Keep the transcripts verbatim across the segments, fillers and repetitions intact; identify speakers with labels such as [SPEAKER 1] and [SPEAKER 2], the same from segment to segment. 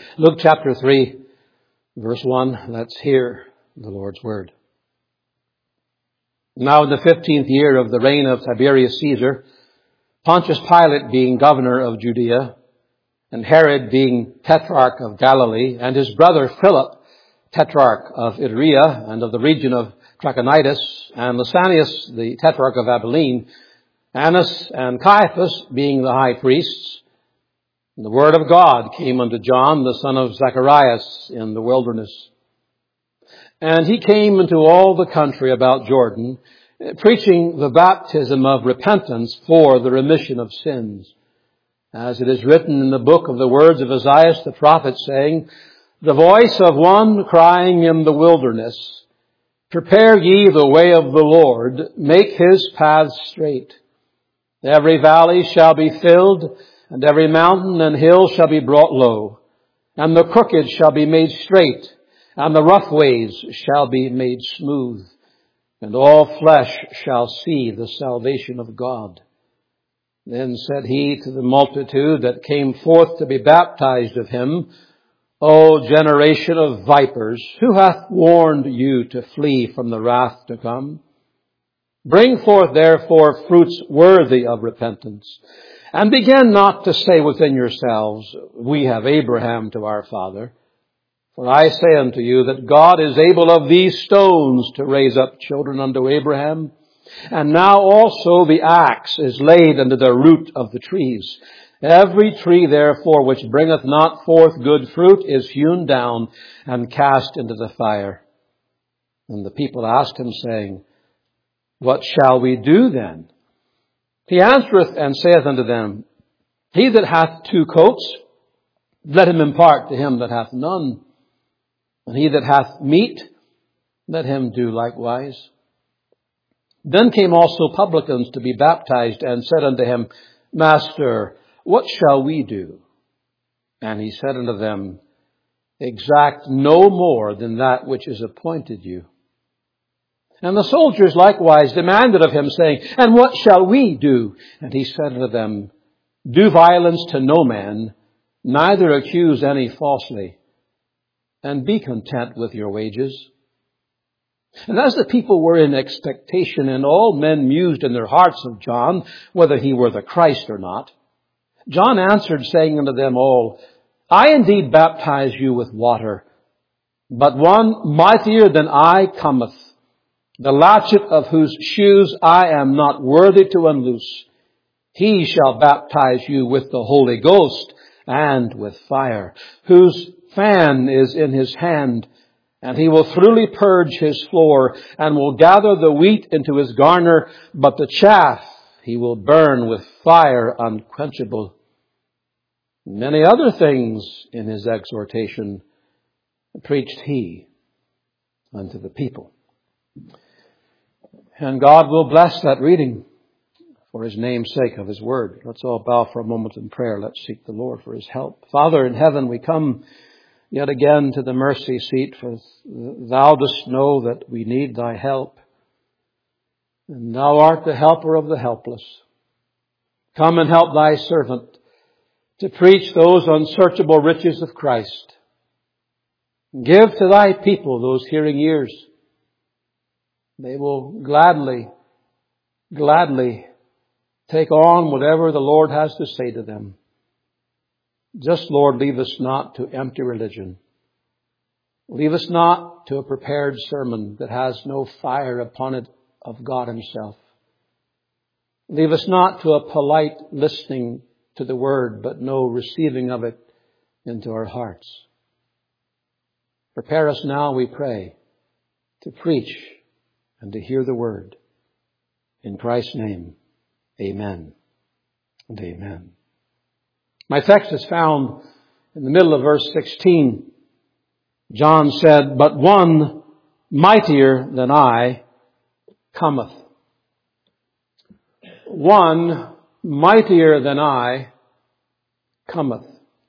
[SPEAKER 1] Luke chapter three, verse one. Let's hear the Lord's word. Now in the fifteenth year of the reign of Tiberius Caesar, Pontius Pilate being governor of Judea, and Herod being tetrarch of Galilee, and his brother Philip, tetrarch of Iturea and of the region of Trachonitis, and Lysanias, the tetrarch of Abilene, Annas and Caiaphas being the high priests, the word of God came unto John, the son of Zacharias, in the wilderness. And he came into all the country about Jordan, preaching the baptism of repentance for the remission of sins. As it is written in the book of the words of Isaiah the prophet, saying, the voice of one crying in the wilderness, prepare ye the way of the Lord, make his paths straight. Every valley shall be filled, and every mountain and hill shall be brought low, and the crooked shall be made straight, and the rough ways shall be made smooth, and all flesh shall see the salvation of God. Then said he to the multitude that came forth to be baptized of him, O generation of vipers, who hath warned you to flee from the wrath to come? Bring forth therefore fruits worthy of repentance, and begin not to say within yourselves, we have Abraham to our father. For I say unto you that God is able of these stones to raise up children unto Abraham. And now also the axe is laid under the root of the trees. Every tree therefore which bringeth not forth good fruit is hewn down and cast into the fire. And the people asked him, saying, what shall we do then? He answereth and saith unto them, he that hath two coats, let him impart to him that hath none. And he that hath meat, let him do likewise. Then came also publicans to be baptized, and said unto him, Master, what shall we do? And he said unto them, exact no more than that which is appointed you. And the soldiers likewise demanded of him, saying, and what shall we do? And he said unto them, do violence to no man, neither accuse any falsely, and be content with your wages. And as the people were in expectation, and all men mused in their hearts of John, whether he were the Christ or not, John answered, saying unto them all, I indeed baptize you with water, but one mightier than I cometh, the latchet of whose shoes I am not worthy to unloose. He shall baptize you with the Holy Ghost and with fire, whose fan is in his hand, and he will thoroughly purge his floor, and will gather the wheat into his garner, but the chaff he will burn with fire unquenchable. Many other things in his exhortation preached he unto the people. And God will bless that reading for his name's sake of his word. Let's all bow for a moment in prayer. Let's seek the Lord for his help. Father in heaven, we come yet again to the mercy seat, for thou dost know that we need thy help. And thou art the helper of the helpless. Come and help thy servant to preach those unsearchable riches of Christ. Give to thy people those hearing ears. They will gladly, gladly take on whatever the Lord has to say to them. Just, Lord, leave us not to empty religion. Leave us not to a prepared sermon that has no fire upon it of God himself. Leave us not to a polite listening to the word, but no receiving of it into our hearts. Prepare us now, we pray, to preach and to hear the word. In Christ's name, amen and amen. My text is found in the middle of verse sixteen. John said, but one mightier than I cometh. One mightier than I cometh.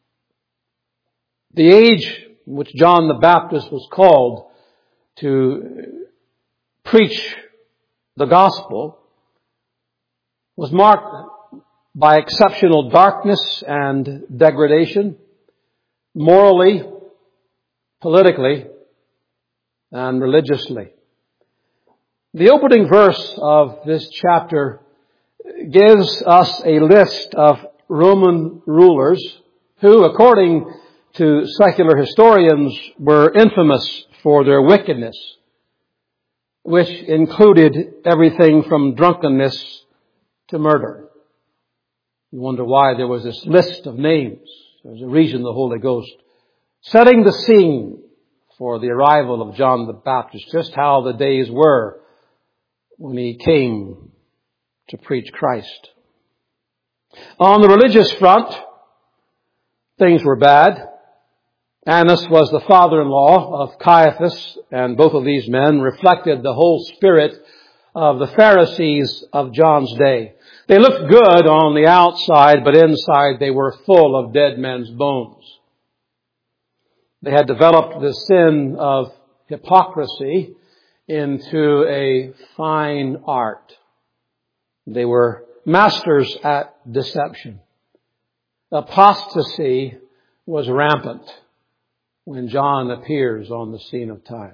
[SPEAKER 1] The age in which John the Baptist was called to preach the gospel was marked by exceptional darkness and degradation. morally, politically, and religiously. The opening verse of this chapter gives us a list of Roman rulers who, according to secular historians, were infamous for their wickedness, which included everything from drunkenness to murder. You wonder why there was this list of names. There's a reason the Holy Ghost setting the scene for the arrival of John the Baptist, just how the days were when he came to preach Christ. On the religious front, things were bad. Annas was the father-in-law of Caiaphas, and both of these men reflected the whole spirit of the Pharisees of John's day. They looked good on the outside, but inside they were full of dead men's bones. They had developed the sin of hypocrisy into a fine art. They were masters at deception. Apostasy was rampant when John appears on the scene of time.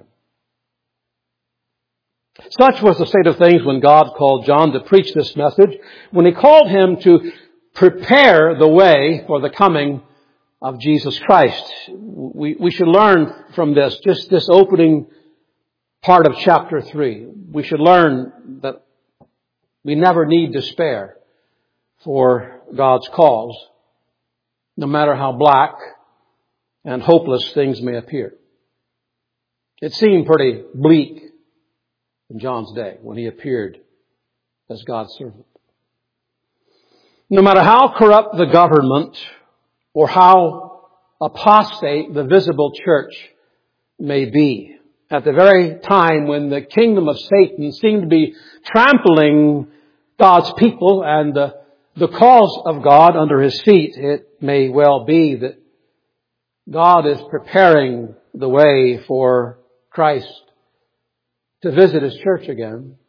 [SPEAKER 1] Such was the state of things when God called John to preach this message, when He called him to prepare the way for the coming of Jesus Christ. We, we should learn from this, just this opening part of chapter three. We should learn that we never need despair for God's cause, no matter how black and hopeless things may appear. It seemed pretty bleak in John's day when he appeared as God's servant. No matter how corrupt the government or how apostate the visible church may be, at the very time when the kingdom of Satan seemed to be trampling God's people and the, the cause of God under His feet, it may well be that God is preparing the way for Christ to visit His church again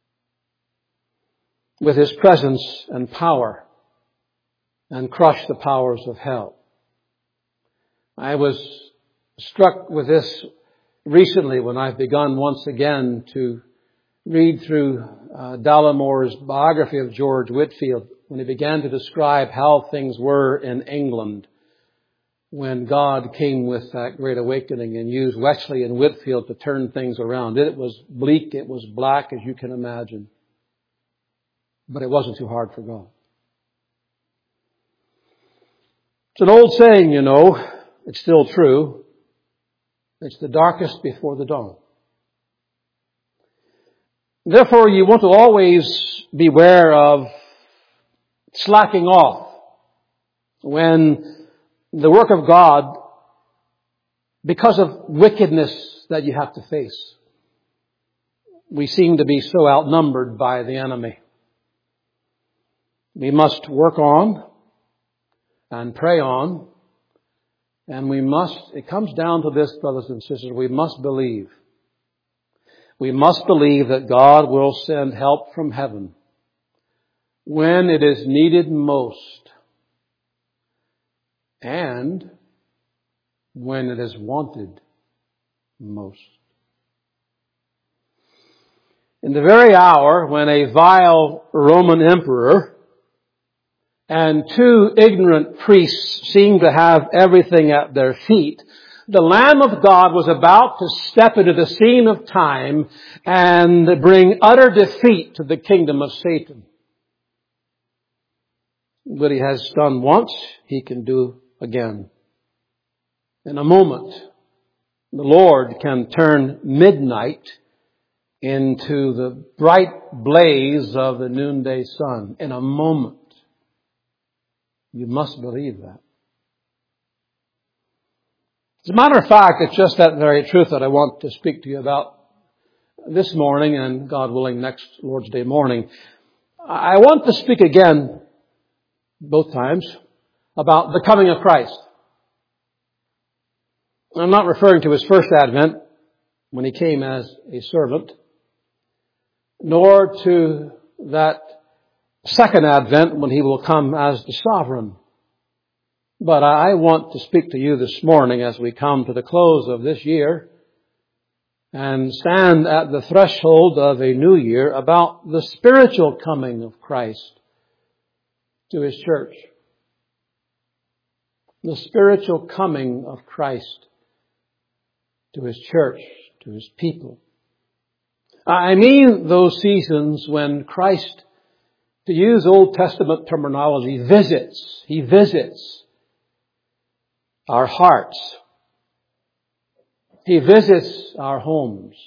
[SPEAKER 1] with His presence and power and crush the powers of hell. I was struck with this recently when I've begun once again to read through uh, Dallamore's biography of George Whitefield, when he began to describe how things were in England when God came with that great awakening and used Wesley and Whitefield to turn things around. It was bleak, it was black, as you can imagine. But it wasn't too hard for God. It's an old saying, you know. It's still true. It's the darkest before the dawn. Therefore, you want to always beware of slacking off when the work of God, because of wickedness that you have to face. We seem to be so outnumbered by the enemy. We must work on and pray on. And we must, it comes down to this, brothers and sisters, we must believe. We must believe that God will send help from heaven when it is needed most and when it is wanted most. In the very hour when a vile Roman emperor and two ignorant priests seemed to have everything at their feet, the Lamb of God was about to step into the scene of time and bring utter defeat to the kingdom of Satan. What He has done once, He can do again. In a moment, the Lord can turn midnight into the bright blaze of the noonday sun. In a moment. You must believe that. As a matter of fact, it's just that very truth that I want to speak to you about this morning and, God willing, next Lord's Day morning. I want to speak again, both times, about the coming of Christ. I'm not referring to His first advent, when He came as a servant, nor to that second advent when He will come as the sovereign. But I want to speak to you this morning as we come to the close of this year and stand at the threshold of a new year about the spiritual coming of Christ to His church. The spiritual coming of Christ to His church, to His people. I mean those seasons when Christ, to use Old Testament terminology, visits. He visits our hearts. He visits our homes.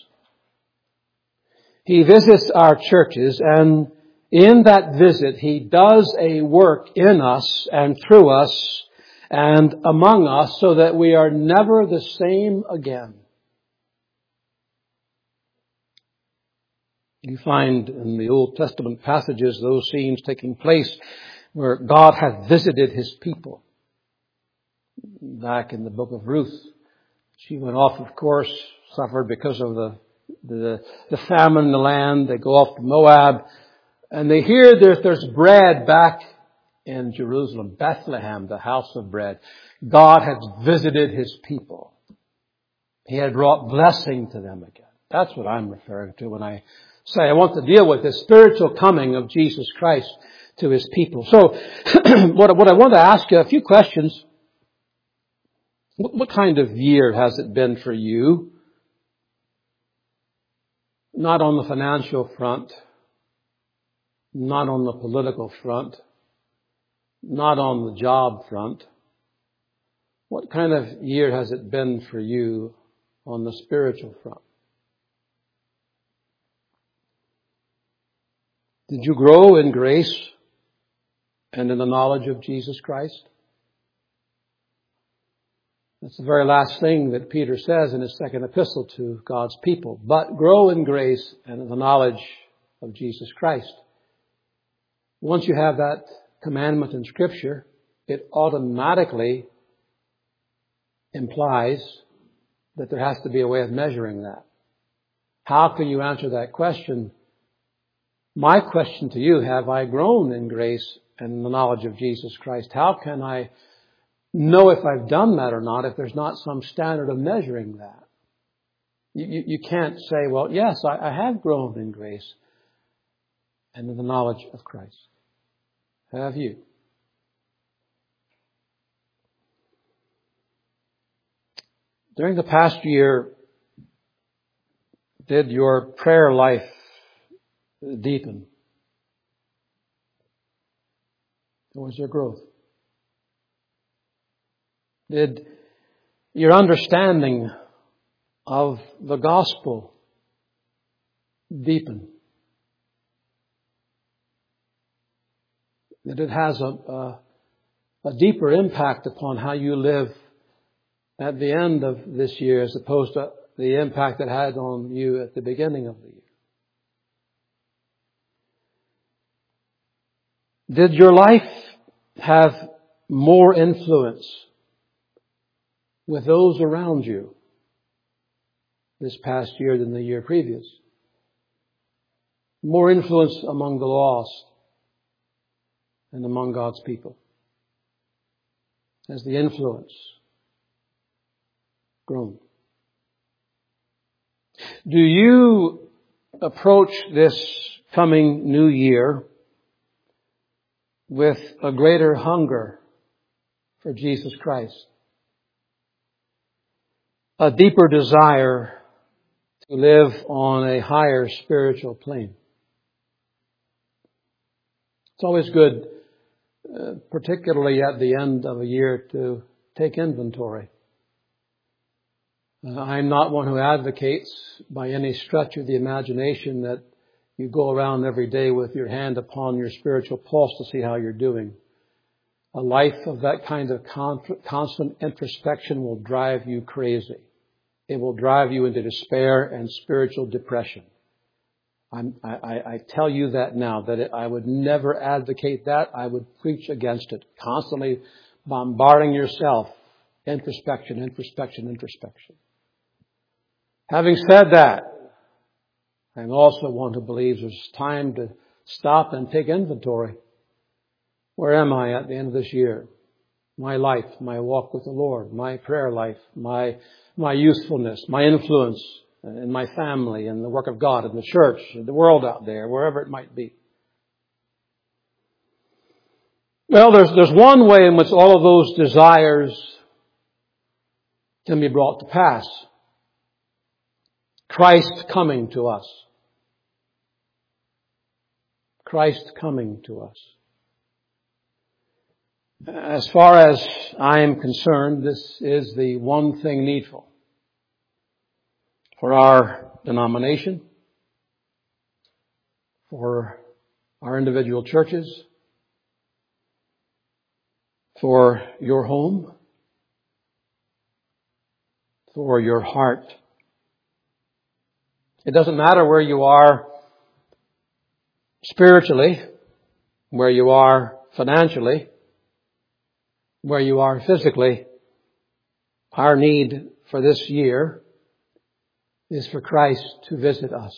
[SPEAKER 1] He visits our churches, and in that visit He does a work in us and through us and among us so that we are never the same again. You find in the Old Testament passages those scenes taking place where God hath visited His people. Back in the book of Ruth, she went off, of course, suffered because of the the, the famine in the land. They go off to Moab, and they hear that there's bread back in Jerusalem, Bethlehem, the house of bread. God had visited His people. He had brought blessing to them again. That's what I'm referring to when I say I want to deal with the spiritual coming of Jesus Christ to His people. So what, what I want to ask you, a few questions. What, what kind of year has it been for you? Not on the financial front, not on the political front, not on the job front. What kind of year has it been for you on the spiritual front? Did you grow in grace and in the knowledge of Jesus Christ? That's the very last thing that Peter says in his second epistle to God's people. But grow in grace and in the knowledge of Jesus Christ. Once you have that commandment in Scripture, it automatically implies that there has to be a way of measuring that. How can you answer that question? My question to you, have I grown in grace and in the knowledge of Jesus Christ? How can I know if I've done that or not if there's not some standard of measuring that? You, you, you can't say, well, yes, I, I have grown in grace and in the knowledge of Christ. Have you? During the past year, did your prayer life deepen? Or was there growth? Did your understanding of the gospel deepen? That it has a, a, a deeper impact upon how you live at the end of this year as opposed to the impact it had on you at the beginning of the year? Did your life have more influence with those around you this past year than the year previous? More influence among the lost and among God's people? Has the influence grown? Do you approach this coming new year with a greater hunger for Jesus Christ? A deeper desire to live on a higher spiritual plane? It's always good, uh, particularly at the end of a year, to take inventory. Uh, I'm not one who advocates by any stretch of the imagination that you go around every day with your hand upon your spiritual pulse to see how you're doing. A life of that kind of constant introspection will drive you crazy. It will drive you into despair and spiritual depression. I'm, I, I tell you that now, that it, I would never advocate that. I would preach against it. Constantly bombarding yourself. Introspection, introspection, introspection. Having said that, I'm also one who believes there's time to stop and take inventory. Where am I at the end of this year? my life, my walk with the Lord, my prayer life, my, my usefulness, my influence in my family and the work of God in the church, in the world out there, wherever it might be. Well, there's, there's one way in which all of those desires can be brought to pass. Christ coming to us. Christ coming to us. As far as I am concerned, this is the one thing needful for our denomination, for our individual churches, for your home, for your heart. It doesn't matter where you are spiritually, where you are financially, where you are physically. Our need for this year is for Christ to visit us,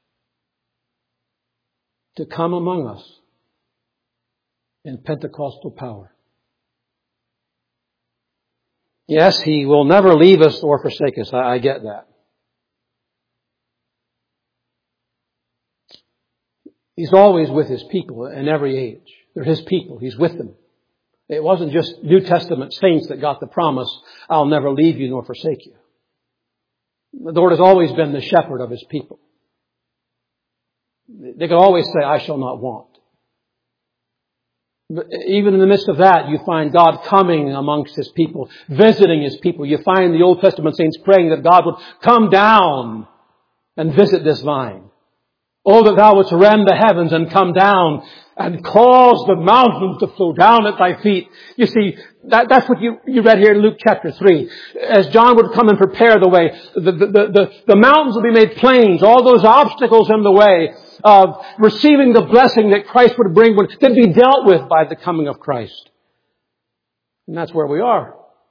[SPEAKER 1] to come among us in Pentecostal power. Yes, He will never leave us or forsake us. I, I get that. He's always with His people in every age. They're His people. He's with them. It wasn't just New Testament saints that got the promise, I'll never leave you nor forsake you. The Lord has always been the shepherd of His people. They can always say, I shall not want. But even in the midst of that, you find God coming amongst His people, visiting His people. You find the Old Testament saints praying that God would come down and visit this vine. Oh, that Thou wouldst rend the heavens and come down and cause the mountains to flow down at Thy feet. You see, that, that's what you, you read here in Luke chapter three. As John would come and prepare the way, the, the, the, the mountains will be made plains. All those obstacles in the way of receiving the blessing that Christ would bring would then be dealt with by the coming of Christ. And that's where we are.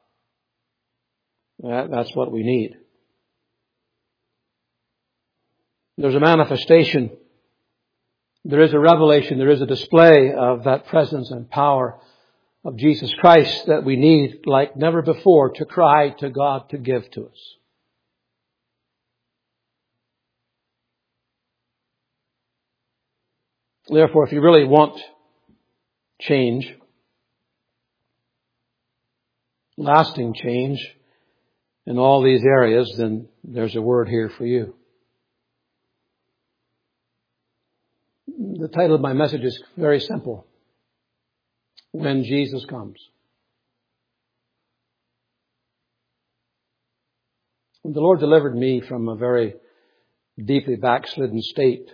[SPEAKER 1] That, that's what we need. There's a manifestation. There is a revelation. There is a display of that presence and power of Jesus Christ that we need like never before to cry to God to give to us. Therefore, if you really want change, lasting change in all these areas, then there's a word here for you. The title of my message is very simple. When Jesus Comes. When the Lord delivered me from a very deeply backslidden state,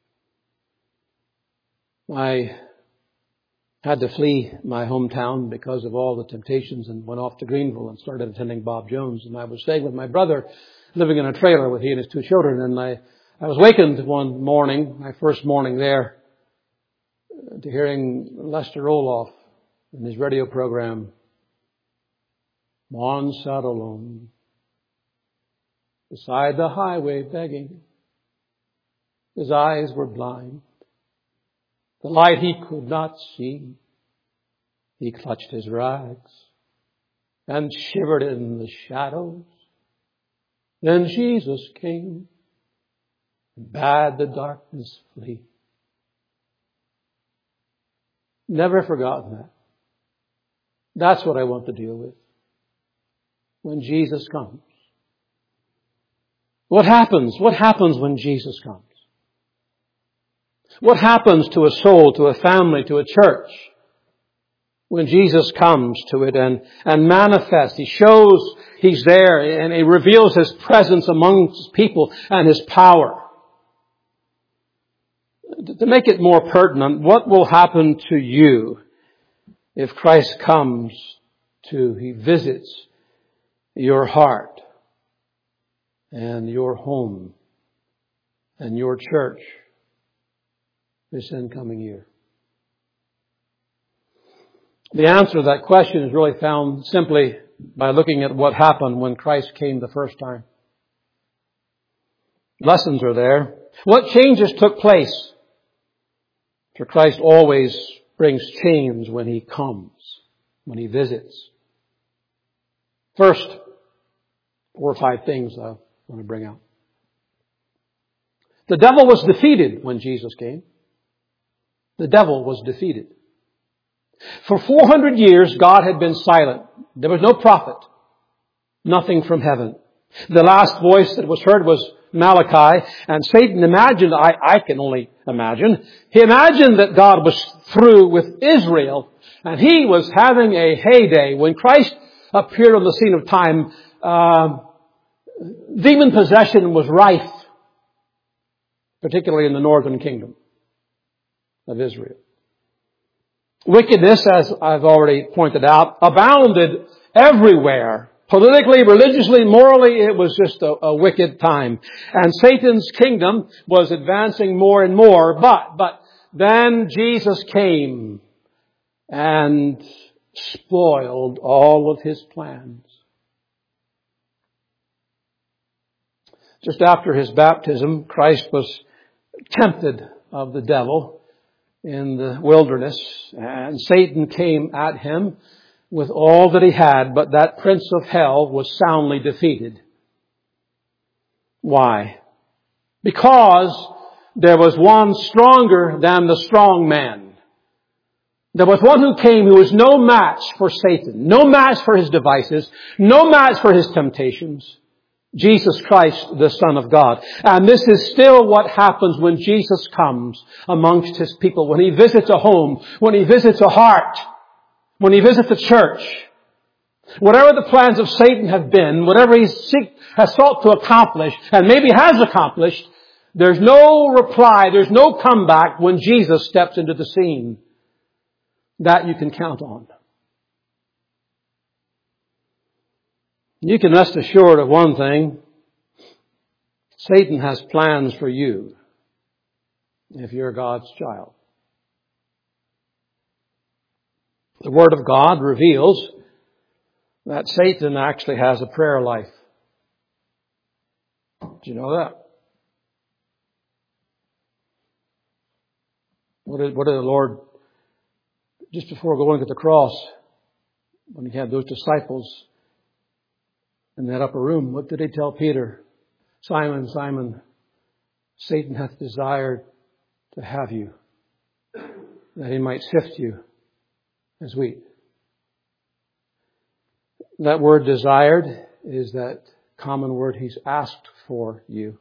[SPEAKER 1] I had to flee my hometown because of all the temptations and went off to Greenville and started attending Bob Jones. And I was staying with my brother, living in a trailer with he and his two children. And I, I was wakened one morning, my first morning there, to hearing Lester Roloff in his radio program, One sat alone beside the highway begging. His eyes were blind. The light he could not see. He clutched his rags and shivered in the shadows. Then Jesus came and bade the darkness flee. Never forgotten that. That's what I want to deal with. When Jesus comes. What happens? What happens when Jesus comes? What happens to a soul, to a family, to a church when Jesus comes to it and, and manifests? He shows He's there and He reveals His presence among His people and His power. To make it more pertinent, what will happen to you if Christ comes to, He visits your heart and your home and your church this incoming year? The answer to that question is really found simply by looking at what happened when Christ came the first time. Lessons are there. What changes took place? For Christ always brings change when He comes. when He visits. First, four or five things I want to bring out. The devil was defeated when Jesus came. The devil was defeated. For four hundred years, God had been silent. There was no prophet. Nothing from heaven. The last voice that was heard was Malachi, and Satan imagined, I, I can only imagine, he imagined that God was through with Israel, and he was having a heyday. When Christ appeared on the scene of time, uh, demon possession was rife, particularly in the northern kingdom of Israel. Wickedness, as I've already pointed out, abounded everywhere. Politically, religiously, morally, it was just a, a wicked time. And Satan's kingdom was advancing more and more. But, but then Jesus came and spoiled all of his plans. Just after his baptism, Christ was tempted of the devil in the wilderness, and Satan came at him with all that he had, but that prince of hell was soundly defeated. Why? Because there was one stronger than the strong man. There was one who came who was no match for Satan, no match for his devices, no match for his temptations. Jesus Christ, the Son of God. And this is still what happens when Jesus comes amongst His people, when He visits a home, when He visits a heart, when He visits a church. Whatever the plans of Satan have been, whatever he seek, has sought to accomplish, and maybe has accomplished, there's no reply, there's no comeback when Jesus steps into the scene. That you can count on. You can rest assured of one thing. Satan has plans for you if you're God's child. The Word of God reveals that Satan actually has a prayer life. Do you know that? What did, what did the Lord, just before going to the cross, when He had those disciples in that upper room, what did He tell Peter? Simon, Simon, Satan hath desired to have you, that he might sift you as wheat. That word desired is that common word. He's asked for you.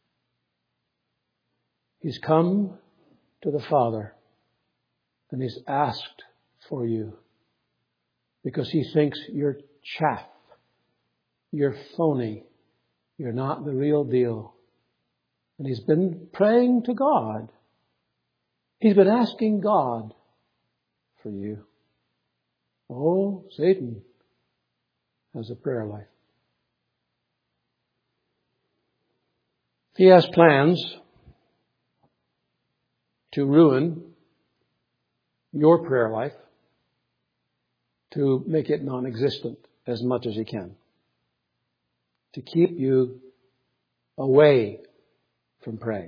[SPEAKER 1] He's come to the Father and He's asked for you because He thinks you're chaff. You're phony. You're not the real deal. And He's been praying to God. He's been asking God for you. Oh, Satan has a prayer life. He has plans to ruin your prayer life, to make it non-existent as much as he can, to keep you away from praying,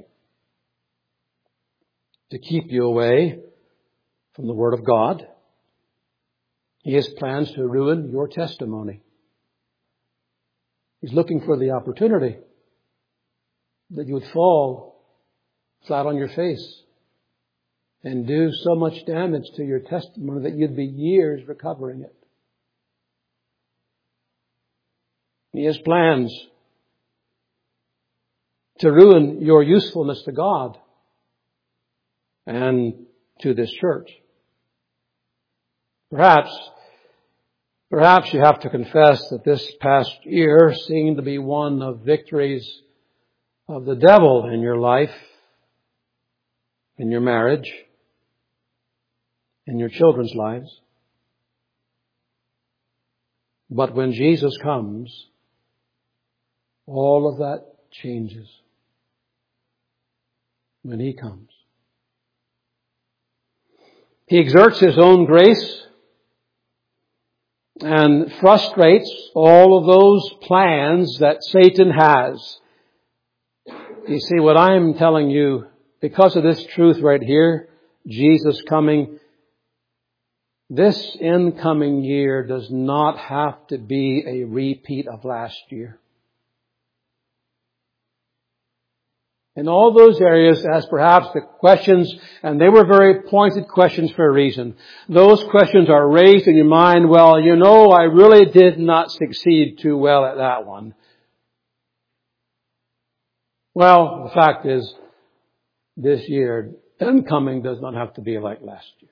[SPEAKER 1] to keep you away from the Word of God. He has plans to ruin your testimony. He's looking for the opportunity that you would fall flat on your face and do so much damage to your testimony that you'd be years recovering it. He has plans to ruin your usefulness to God and to this church. Perhaps, perhaps you have to confess that this past year seemed to be one of victories of the devil in your life, in your marriage, in your children's lives. But when Jesus comes, all of that changes. When He comes, He exerts His own grace and frustrates all of those plans that Satan has. You see, what I'm telling you, because of this truth right here, Jesus coming, This incoming year does not have to be a repeat of last year. In all those areas, as perhaps the questions, and they were very pointed questions for a reason, those questions are raised in your mind, well, you know, I really did not succeed too well at that one. Well, the fact is, this year, incoming does not have to be like last year.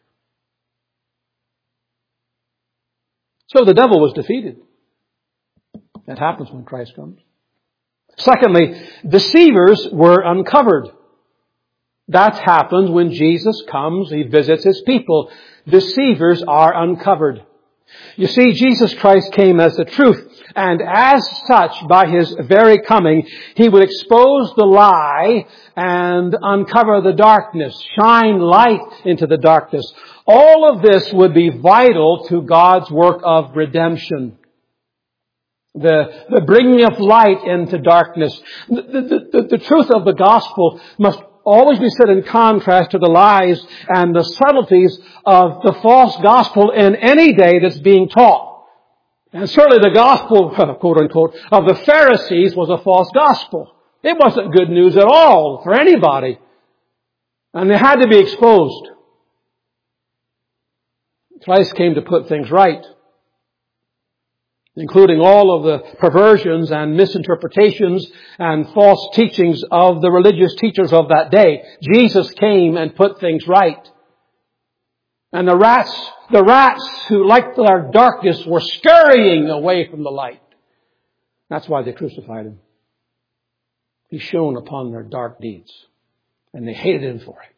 [SPEAKER 1] So the devil was defeated. That happens when Christ comes. Secondly, deceivers were uncovered. That happens when Jesus comes, He visits His people. Deceivers are uncovered. You see, Jesus Christ came as the truth, and as such, by His very coming, He would expose the lie and uncover the darkness, shine light into the darkness. All of this would be vital to God's work of redemption. The, the bringing of light into darkness. The, the, the, the truth of the gospel must always be set in contrast to the lies and the subtleties of the false gospel in any day that's being taught. And certainly the gospel, quote unquote, of the Pharisees was a false gospel. It wasn't good news at all for anybody. And they had to be exposed. Christ came to put things right, including all of the perversions and misinterpretations and false teachings of the religious teachers of that day. Jesus came and put things right. And the rats, the rats who liked their darkness were scurrying away from the light. That's why they crucified Him. He shone upon their dark deeds, and they hated Him for it.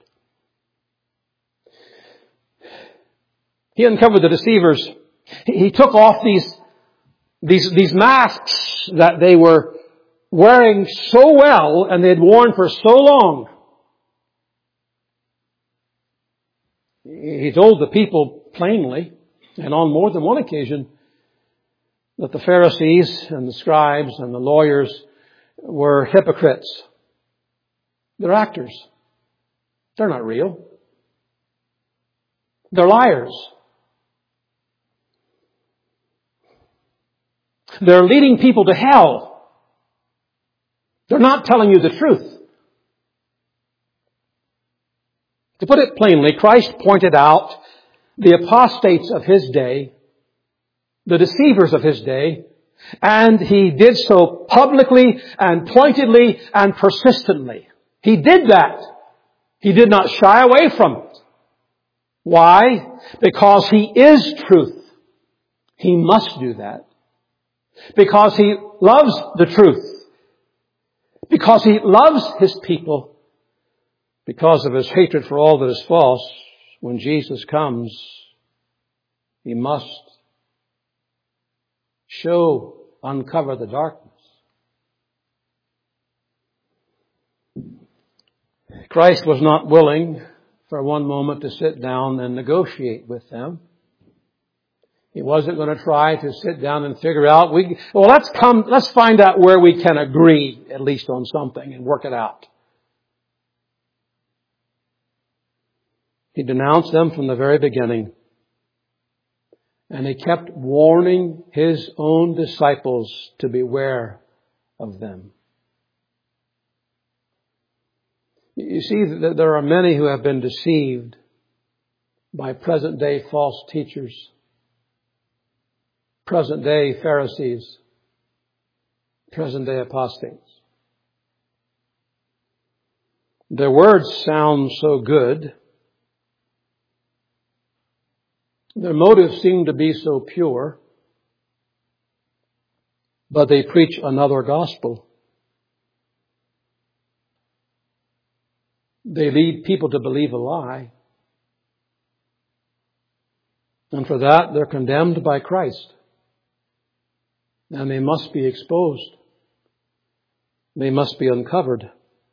[SPEAKER 1] He uncovered the deceivers. He took off these These, these masks that they were wearing so well and they had worn for so long. He told the people plainly, and on more than one occasion, that the Pharisees and the scribes and the lawyers were hypocrites. They're actors. They're not real. They're liars. They're leading people to hell. They're not telling you the truth. To put it plainly, Christ pointed out the apostates of His day, the deceivers of His day, and He did so publicly and pointedly and persistently. He did that. He did not shy away from it. Why? Because He is truth. He must do that. Because He loves the truth. Because He loves His people. Because of His hatred for all that is false, when Jesus comes, He must show, uncover the darkness. Christ was not willing for one moment to sit down and negotiate with them. He wasn't going to try to sit down and figure out, we, well, let's come, let's find out where we can agree, at least on something, and work it out. He denounced them from the very beginning. And He kept warning His own disciples to beware of them. You see that there are many who have been deceived by present day false teachers. Present day Pharisees, present day apostates. Their words sound so good. Their motives seem to be so pure. But they preach another gospel. They lead people to believe a lie. And for that, they're condemned by Christ. And they must be exposed. They must be uncovered.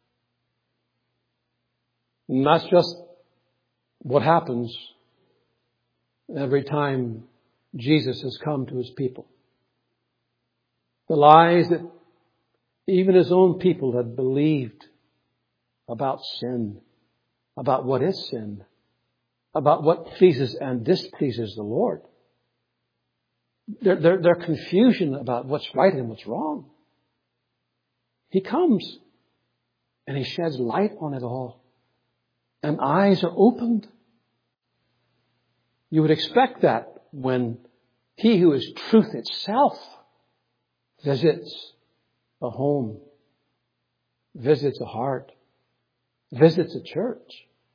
[SPEAKER 1] And that's just what happens every time Jesus has come to His people. The lies that even His own people had believed about sin, about what is sin, about what pleases and displeases the Lord. Their, their, their confusion about what's right and what's wrong. He comes and He sheds light on it all. And eyes are opened. You would expect that when He who is truth itself visits a home, visits a heart, visits a church.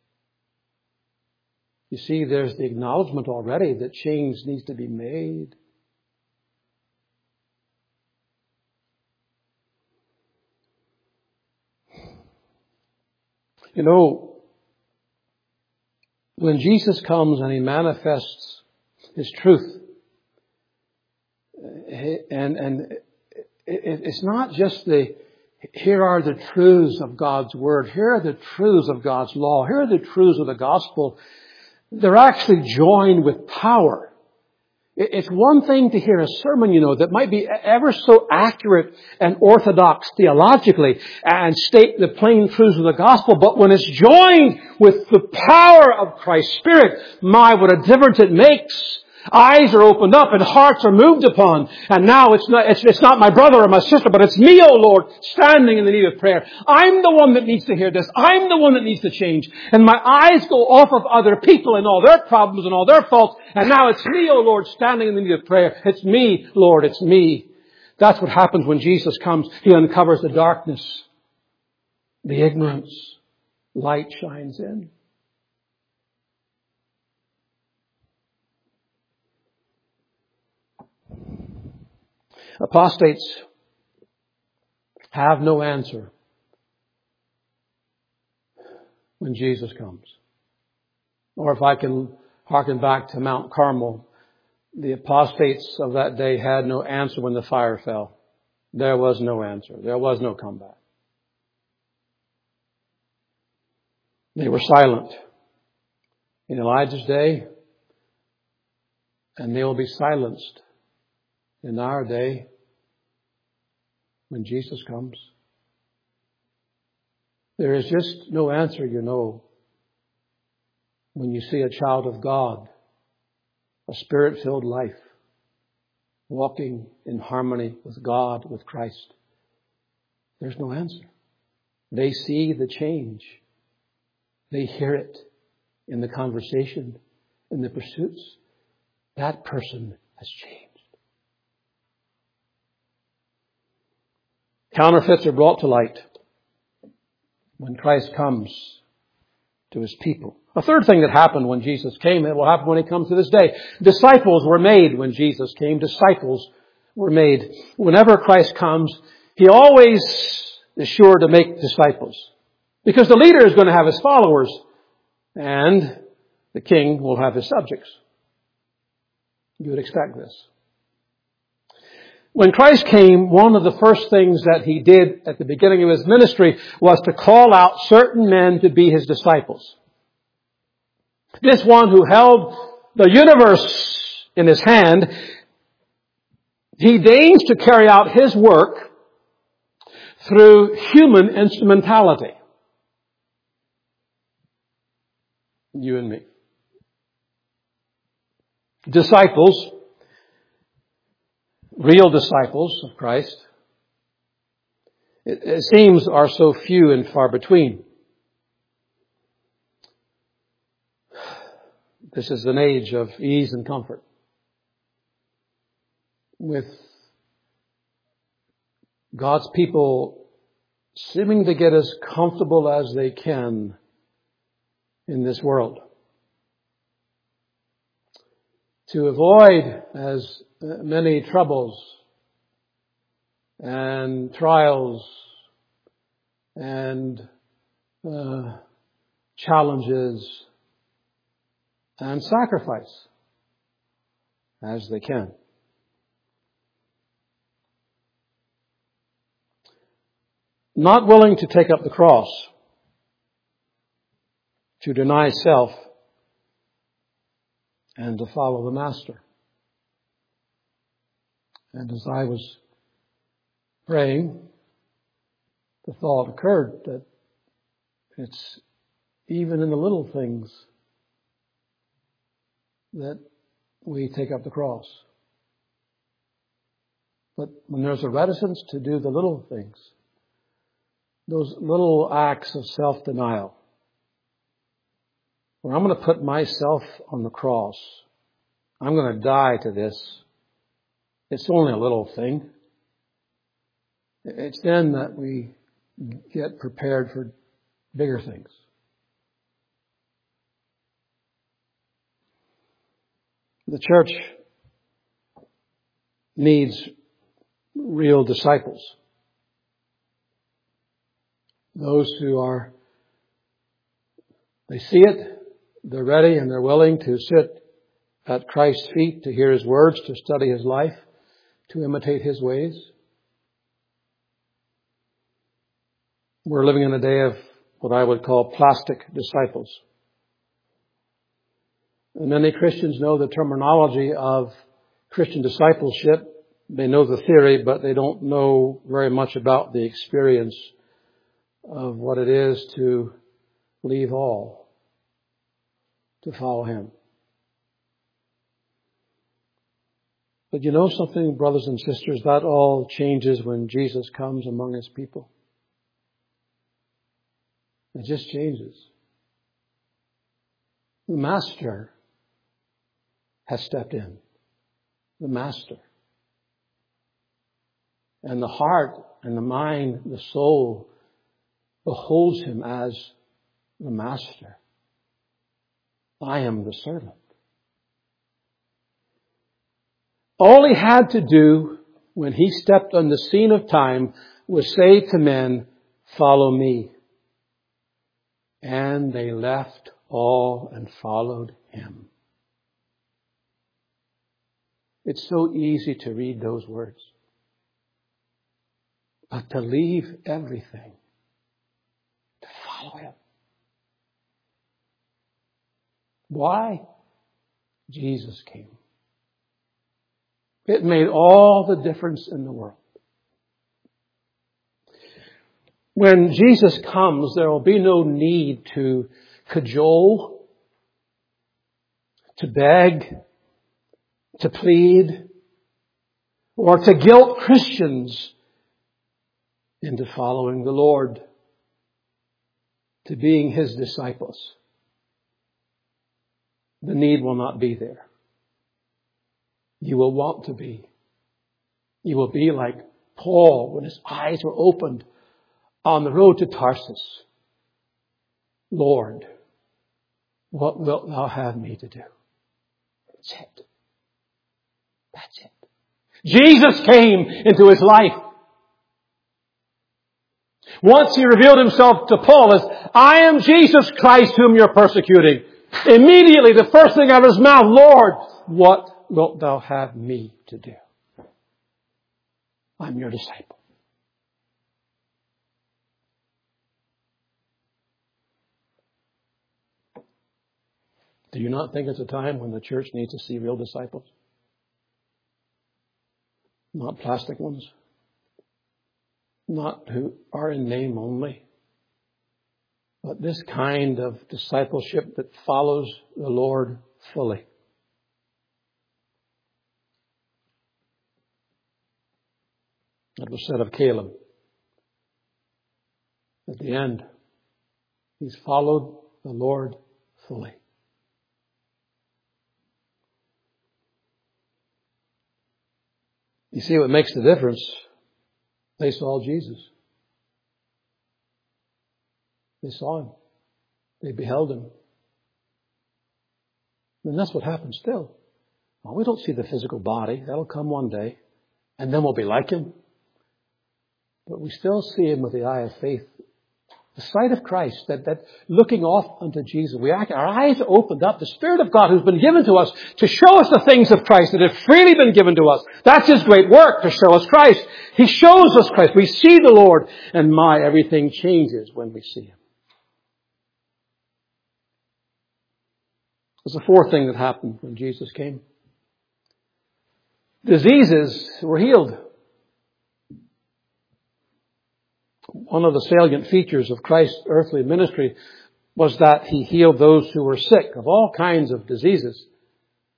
[SPEAKER 1] You see, there's the acknowledgement already that change needs to be made. You know, when Jesus comes and He manifests His truth, and, and it's not just the, here are the truths of God's Word, here are the truths of God's law, here are the truths of the gospel. They're actually joined with power. It's one thing to hear a sermon, you know, that might be ever so accurate and orthodox theologically and state the plain truths of the gospel, but when it's joined with the power of Christ's Spirit, my, what a difference it makes. Eyes are opened up and hearts are moved upon. And now it's not, it's, it's not my brother or my sister, but it's me, O Lord, standing in the need of prayer. I'm the one that needs to hear this. I'm the one that needs to change. And my eyes go off of other people and all their problems and all their faults. And now it's me, O Lord, standing in the need of prayer. It's me, Lord, it's me. That's what happens when Jesus comes. He uncovers the darkness, the ignorance. Light shines in. Apostates have no answer when Jesus comes. Or if I can hearken back to Mount Carmel, the apostates of that day had no answer when the fire fell. There was no answer. There was no comeback. They were silent in Elijah's day, and they will be silenced in our day when Jesus comes. There is just no answer, you know, when you see a child of God, a Spirit-filled life, walking in harmony with God, with Christ. There's no answer. They see the change. They hear it in the conversation, in the pursuits. That person has changed. Counterfeits are brought to light when Christ comes to His people. A third thing that happened when Jesus came, it will happen when He comes to this day. Disciples were made when Jesus came. Disciples were made. Whenever Christ comes, He always is sure to make disciples. Because the leader is going to have his followers and the king will have his subjects. You would expect this. When Christ came, one of the first things that He did at the beginning of His ministry was to call out certain men to be His disciples. This one who held the universe in His hand, He deigns to carry out His work through human instrumentality. You and me. Disciples, real disciples of Christ, it, it seems are so few and far between. This is an age of ease and comfort, with God's people seeming to get as comfortable as they can in this world, to avoid as many troubles and trials and uh, challenges and sacrifice as they can. Not willing to take up the cross, to deny self, and to follow the Master. And as I was praying, the thought occurred that it's even in the little things that we take up the cross. But when there's a reticence to do the little things, those little acts of self-denial, where I'm going to put myself on the cross, I'm going to die to this, it's only a little thing. It's then that we get prepared for bigger things. The church needs real disciples. Those who are, they see it, they're ready and they're willing to sit at Christ's feet to hear His words, to study His life, to imitate His ways. We're living in a day of what I would call plastic disciples. And many Christians know the terminology of Christian discipleship. They know the theory, but they don't know very much about the experience of what it is to leave all to follow Him. But you know something, brothers and sisters, that all changes when Jesus comes among His people. It just changes. The Master has stepped in. The Master. And the heart and the mind, the soul, beholds Him as the Master. I am the servant. All He had to do when He stepped on the scene of time was say to men, "Follow me." And they left all and followed Him. It's so easy to read those words. But to leave everything, to follow Him. Why? Jesus came. It made all the difference in the world. When Jesus comes, there will be no need to cajole, to beg, to plead, or to guilt Christians into following the Lord, to being His disciples. The need will not be there. You will want to be. You will be like Paul when his eyes were opened on the road to Tarsus. Lord, what wilt Thou have me to do? That's it. That's it. Jesus came into his life. Once He revealed Himself to Paul as, "I am Jesus Christ whom you're persecuting." Immediately, the first thing out of his mouth, "Lord, what wilt Thou have me to do? I'm your disciple." Do you not think it's a time when the church needs to see real disciples? Not plastic ones. Not who are in name only. But this kind of discipleship that follows the Lord fully. It was said of Caleb. At the end, he's followed the Lord fully. You see what makes the difference? They saw Jesus. They saw Him. They beheld Him. And that's what happens still. Well, we don't see the physical body. That'll come one day. And then we'll be like Him. But we still see Him with the eye of faith. The sight of Christ, that, that looking off unto Jesus. We act, our eyes are opened up. The Spirit of God who's been given to us to show us the things of Christ that have freely been given to us. That's His great work, to show us Christ. He shows us Christ. We see the Lord, and my, everything changes when we see Him. There's a fourth thing that happened when Jesus came. Diseases were healed. One of the salient features of Christ's earthly ministry was that He healed those who were sick of all kinds of diseases.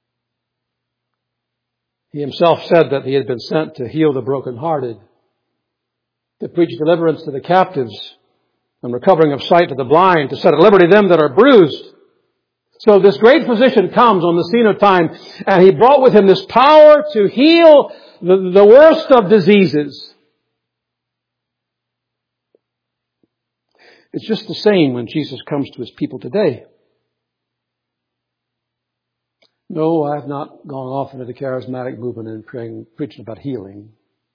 [SPEAKER 1] He himself said that he had been sent to heal the brokenhearted, to preach deliverance to the captives, and recovering of sight to the blind, to set at liberty them that are bruised. So this great physician comes on the scene of time, and he brought with him this power to heal the, the worst of diseases. It's just the same when Jesus comes to his people today. No, I have not gone off into the charismatic movement and praying, preaching about healing.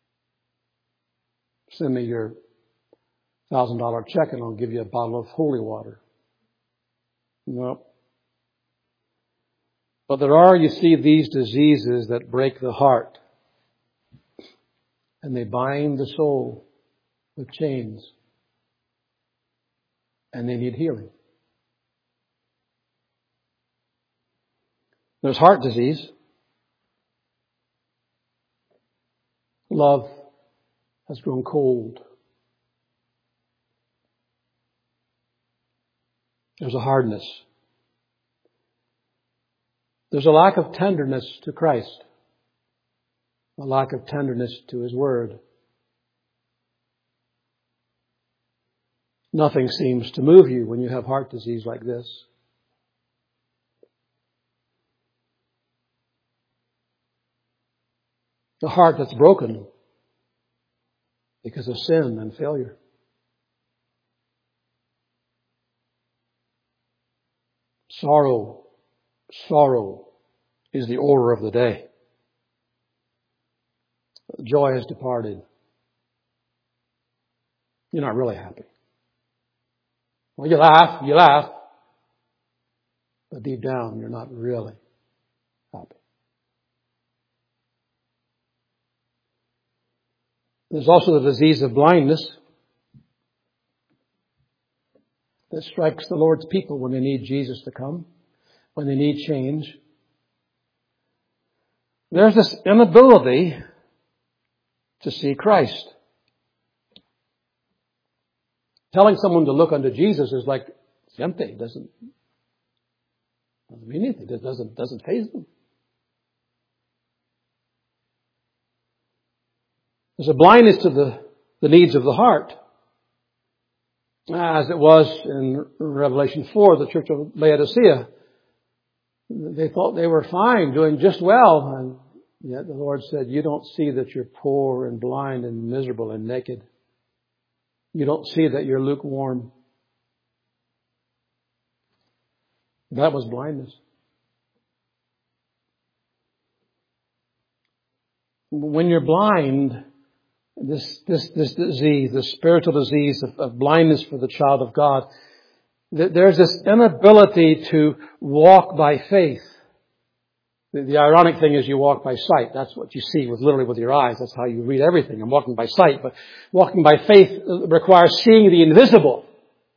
[SPEAKER 1] Send me your one thousand dollars check and I'll give you a bottle of holy water. No. But there are, you see, these diseases that break the heart. And they bind the soul with chains. And they need healing. There's heart disease. Love has grown cold. There's a hardness. There's a lack of tenderness to Christ. A lack of tenderness to His Word. Nothing seems to move you when you have heart disease like this. The heart that's broken because of sin and failure. Sorrow, sorrow is the order of the day. Joy has departed. You're not really happy. Well, you laugh, you laugh. But deep down, you're not really happy. There's also the disease of blindness that strikes the Lord's people when they need Jesus to come, when they need change. There's this inability to see Christ. Telling someone to look unto Jesus is like it's empty. It doesn't, doesn't mean anything. It doesn't, doesn't faze them. There's a blindness to the, the needs of the heart. As it was in Revelation four, the church of Laodicea. They thought they were fine, doing just well. And yet the Lord said, you don't see that you're poor and blind and miserable and naked. You don't see that you're lukewarm. That was blindness. When you're blind, this this this disease, the spiritual disease of, of blindness for the child of God, th- there's this inability to walk by faith. The, the ironic thing is you walk by sight. That's what you see with literally with your eyes. That's how you read everything. I'm walking by sight. But walking by faith requires seeing the invisible.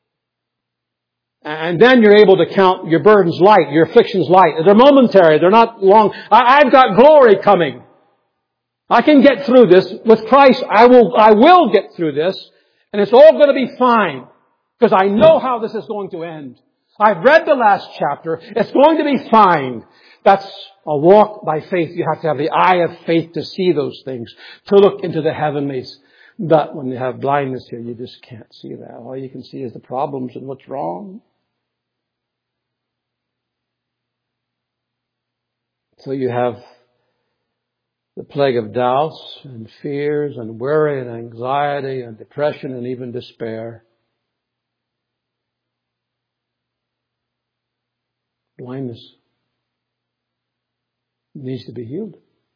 [SPEAKER 1] And then you're able to count your burdens light, your afflictions light. They're momentary. They're not long. I, I've got glory coming. I can get through this. With Christ, I will, I will get through this. And it's all going to be fine. Because I know how this is going to end. I've read the last chapter. It's going to be fine. That's a walk by faith. You have to have the eye of faith to see those things. To look into the heavenlies. But when you have blindness here, you just can't see that. All you can see is the problems and what's wrong. So you have the plague of doubts and fears and worry and anxiety and depression and even despair. Blindness needs to be healed.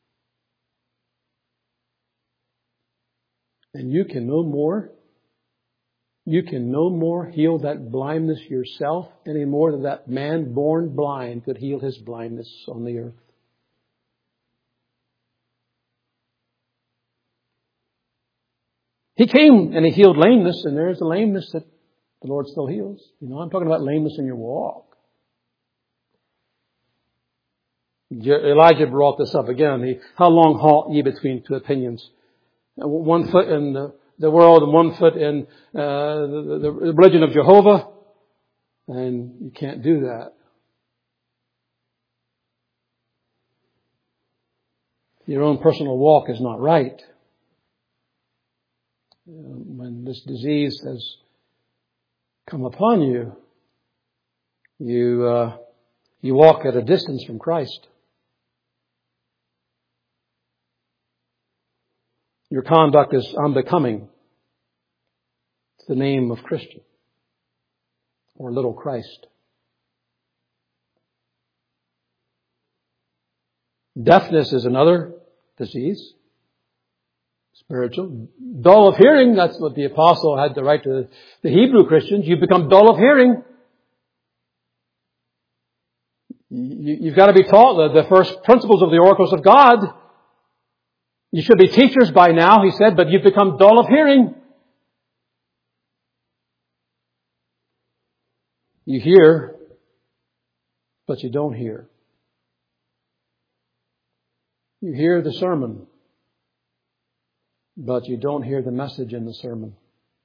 [SPEAKER 1] And you can no more, you can no more heal that blindness yourself any more than that man born blind could heal his blindness on the earth. He came and He healed lameness, and there's a lameness that the Lord still heals. You know, I'm talking about lameness in your walk. Elijah brought this up again. He, how long halt ye between two opinions? One foot in the, the world and one foot in uh, the, the religion of Jehovah. And you can't do that. your own personal walk is not right, when this disease has come upon you, you uh, you walk at a distance from Christ. Your conduct is unbecoming to the name of Christian or little Christ. Deafness is another disease. Spiritual. Dull of hearing, that's what the apostle had to write to the Hebrew Christians. You become dull of hearing. You, you've got to be taught the, the first principles of the oracles of God. You should be teachers by now, he said, but you've become dull of hearing. You hear, but you don't hear. You hear the sermon, but you don't hear the message in the sermon.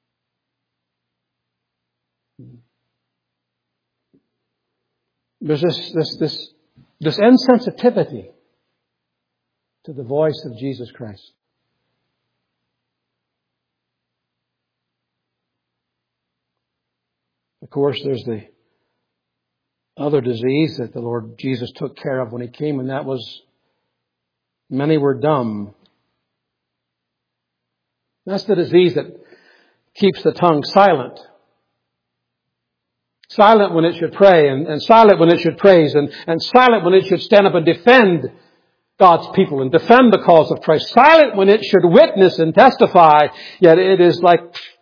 [SPEAKER 1] There's this, this, this, this insensitivity to the voice of Jesus Christ. Of course, there's the other disease that the Lord Jesus took care of when He came, and that was many were dumb. That's the disease that keeps the tongue silent. Silent when it should pray, and, and silent when it should praise, and, and silent when it should stand up and defend God's people and defend the cause of Christ. Silent when it should witness and testify, yet it is like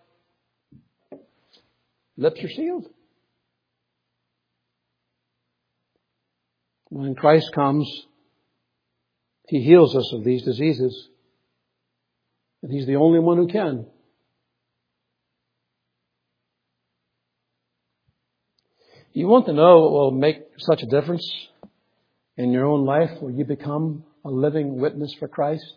[SPEAKER 1] lips are sealed. When Christ comes, He heals us of these diseases. And He's the only one who can. You want to know what will make such a difference in your own life where you become a living witness for Christ?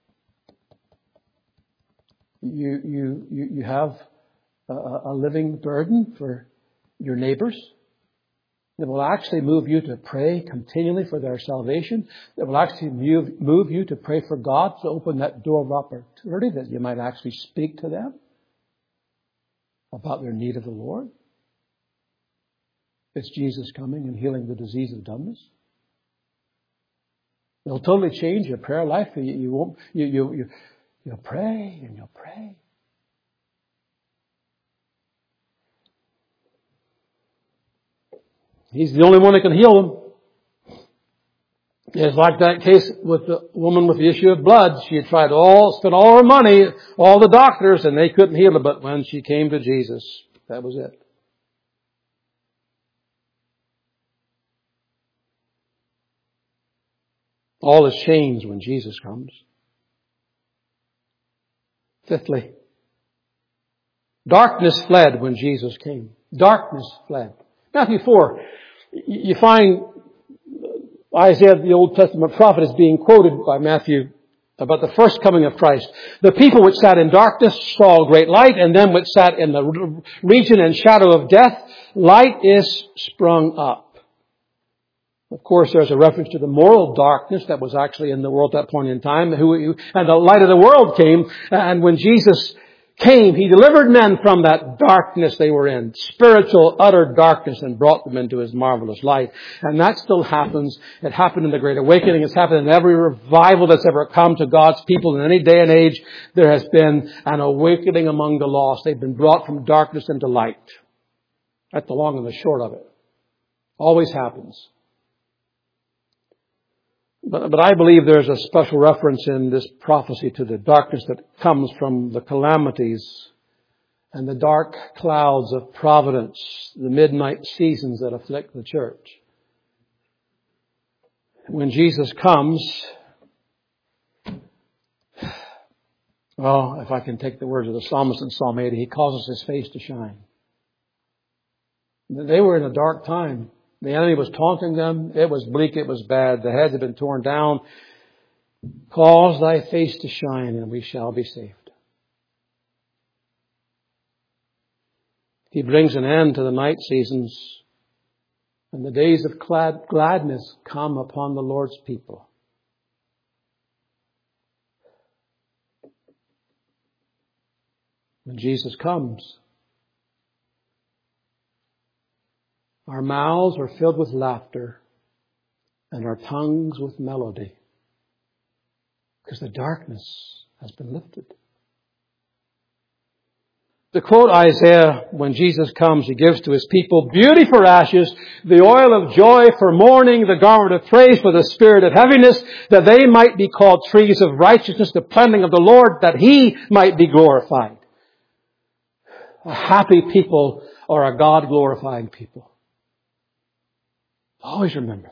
[SPEAKER 1] You, you, you, you have a, a living burden for your neighbors. That will actually move you to pray continually for their salvation. That will actually move, move you to pray for God to open that door of opportunity that you might actually speak to them about their need of the Lord. It's Jesus coming and healing the disease of dumbness. It'll totally change your prayer life. You, you won't. You, you, you, you'll pray and you'll pray. He's the only one that can heal them. It's like that case with the woman with the issue of blood. She had tried all, spent all her money, all the doctors, and they couldn't heal her. But when she came to Jesus, that was it. All is changed when Jesus comes. Fifthly, darkness fled when Jesus came. Darkness fled. Matthew four, you find Isaiah, the Old Testament prophet, is being quoted by Matthew about the first coming of Christ. The people which sat in darkness saw a great light, and them which sat in the region and shadow of death, light is sprung up. Of course, there's a reference to the moral darkness that was actually in the world at that point in time. Who, and the light of the world came. And when Jesus came, He delivered men from that darkness they were in. Spiritual, utter darkness, and brought them into His marvelous light. And that still happens. It happened in the Great Awakening. It's happened in every revival that's ever come to God's people. In any day and age, there has been an awakening among the lost. They've been brought from darkness into light. That's the long and the short of it. Always happens. But, but I believe there's a special reference in this prophecy to the darkness that comes from the calamities and the dark clouds of providence, the midnight seasons that afflict the church. When Jesus comes, well, if I can take the words of the psalmist in Psalm eighty, He causes His face to shine. They were in a dark time. The enemy was taunting them. It was bleak. It was bad. The heads had been torn down. Cause thy face to shine and we shall be saved. He brings an end to the night seasons, and the days of glad, gladness come upon the Lord's people. When Jesus comes, our mouths are filled with laughter and our tongues with melody, because the darkness has been lifted. To quote Isaiah, when Jesus comes, He gives to His people beauty for ashes, the oil of joy for mourning, the garment of praise for the spirit of heaviness, that they might be called trees of righteousness, the planting of the Lord, that He might be glorified. A happy people are a God-glorifying people. Always remember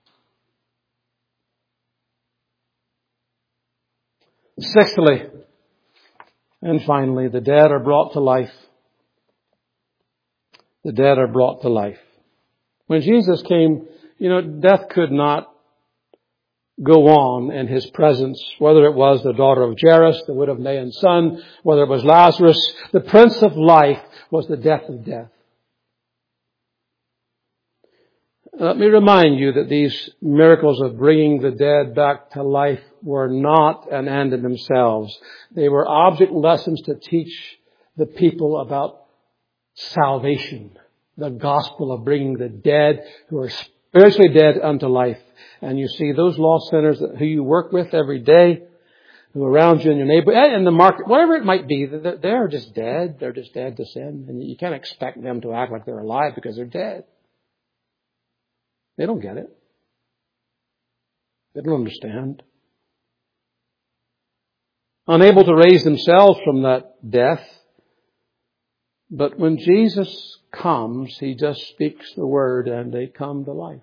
[SPEAKER 1] that. Sixthly, and finally, the dead are brought to life. The dead are brought to life. When Jesus came, you know, death could not go on in His presence, whether it was the daughter of Jairus, the widow of Nain's son, whether it was Lazarus. The Prince of Life was the death of death. Let me remind you that these miracles of bringing the dead back to life were not an end in themselves. They were object lessons to teach the people about salvation, the gospel of bringing the dead who are spiritually dead unto life. And you see those lost sinners who you work with every day, who are around you in your neighborhood, in the market, whatever it might be, they're just dead. They're just dead to sin. And you can't expect them to act like they're alive because they're dead. They don't get it. They don't understand. Unable to raise themselves from that death. But when Jesus comes, He just speaks the word and they come to life.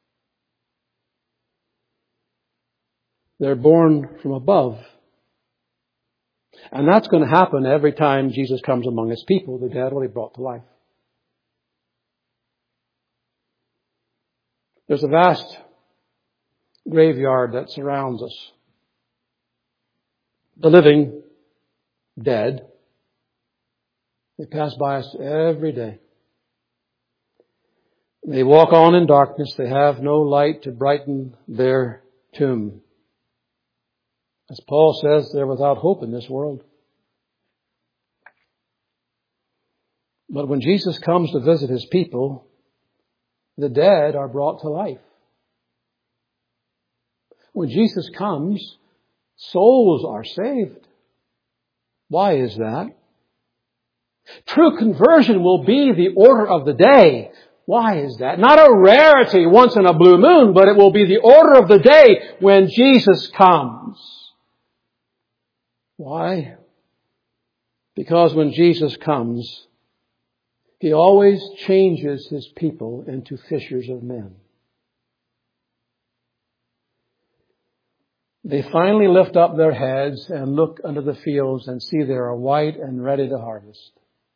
[SPEAKER 1] They're born from above. And that's going to happen every time Jesus comes among His people. The dead will be brought to life. There's a vast graveyard that surrounds us. The living, dead, they pass by us every day. They walk on in darkness. They have no light to brighten their tomb. As Paul says, they're without hope in this world. But when Jesus comes to visit His people, the dead are brought to life. When Jesus comes, souls are saved. Why is that? True conversion will be the order of the day. Why is that? Not a rarity once in a blue moon, but it will be the order of the day when Jesus comes. Why? Because when Jesus comes, He always changes His people into fishers of men. They finally lift up their heads and look under the fields and see they are white and ready to harvest.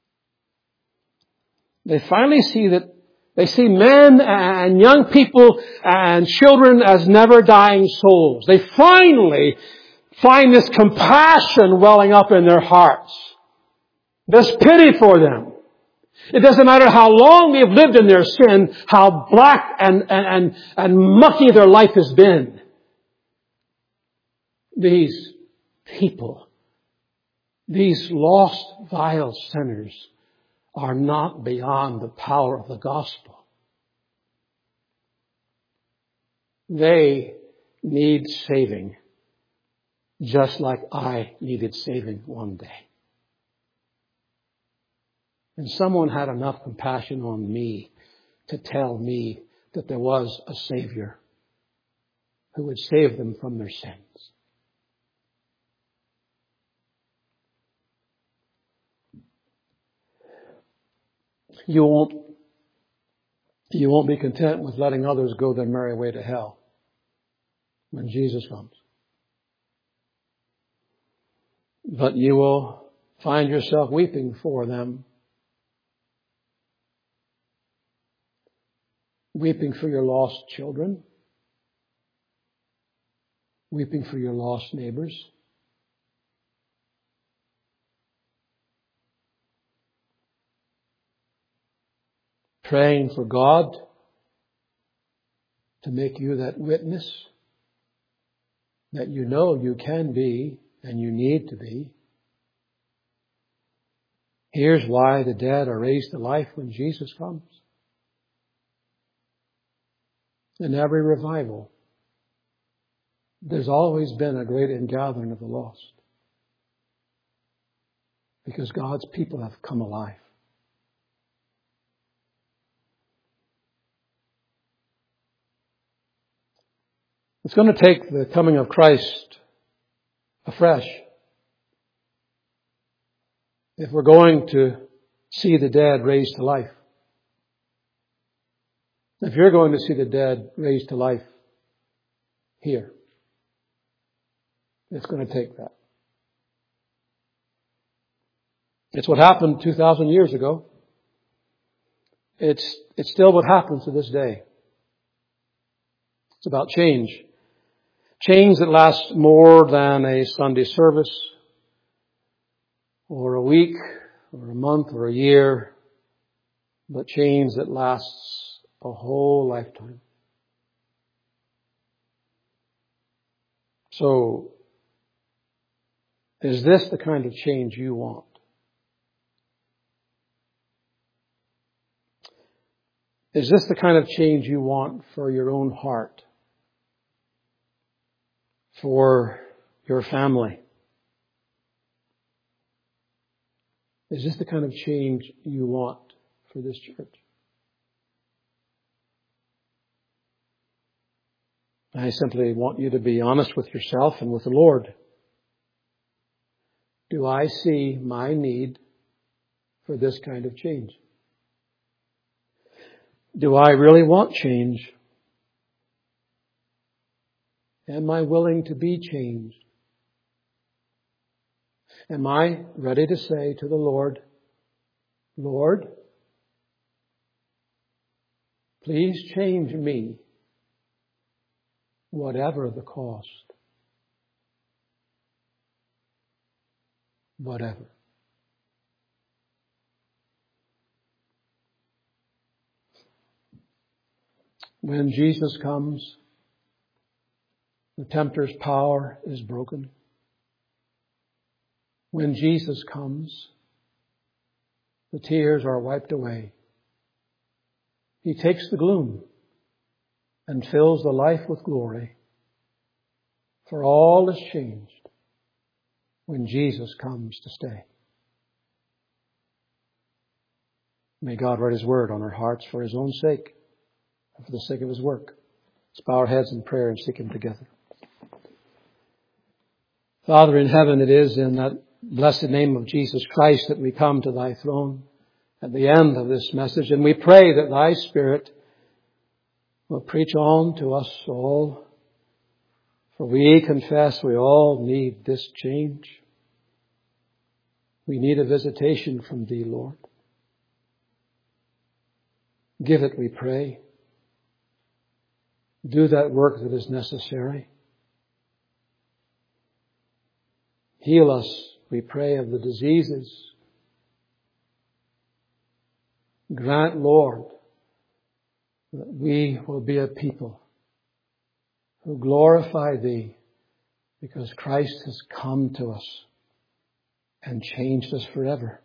[SPEAKER 1] They finally see that they see men and young people and children as never dying souls. They finally find this compassion welling up in their hearts. This pity for them. It doesn't matter how long they've lived in their sin, how black and, and, and, and mucky their life has been. These people, these lost, vile sinners, are not beyond the power of the gospel. They need saving, just like I needed saving one day. And someone had enough compassion on me to tell me that there was a Savior who would save them from their sins. You won't, you won't be content with letting others go their merry way to hell when Jesus comes. But you will find yourself weeping for them. Weeping for your lost children. Weeping for your lost neighbors. Praying for God to make you that witness that you know you can be and you need to be. Here's why the dead are raised to life when Jesus comes. In every revival, there's always been a great ingathering of the lost. Because God's people have come alive. It's going to take the coming of Christ afresh if we're going to see the dead raised to life. If you're going to see the dead raised to life here, it's going to take that. It's what happened two thousand years ago. It's, it's still what happens to this day. It's about change. Change that lasts more than a Sunday service, or a week, or a month, or a year, but change that lasts a whole lifetime. So, is this the kind of change you want? Is this the kind of change you want for your own heart? For your family? Is this the kind of change you want for this church? I simply want you to be honest with yourself and with the Lord. Do I see my need for this kind of change? Do I really want change? Am I willing to be changed? Am I ready to say to the Lord, Lord, please change me, whatever the cost? Whatever. When Jesus comes, the tempter's power is broken. When Jesus comes, the tears are wiped away. He takes the gloom and fills the life with glory. For all is changed when Jesus comes to stay. May God write His word on our hearts for His own sake and for the sake of His work. Let's bow our heads in prayer and seek Him together. Father in heaven, it is in that blessed name of Jesus Christ that we come to Thy throne at the end of this message, and we pray that Thy Spirit will preach on to us all, for we confess we all need this change. We need a visitation from Thee, Lord. Give it, we pray. Do that work that is necessary. Heal us, we pray, of the diseases. Grant, Lord, that we will be a people who glorify Thee because Christ has come to us and changed us forever.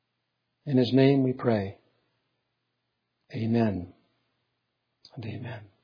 [SPEAKER 1] In His name we pray. Amen and amen.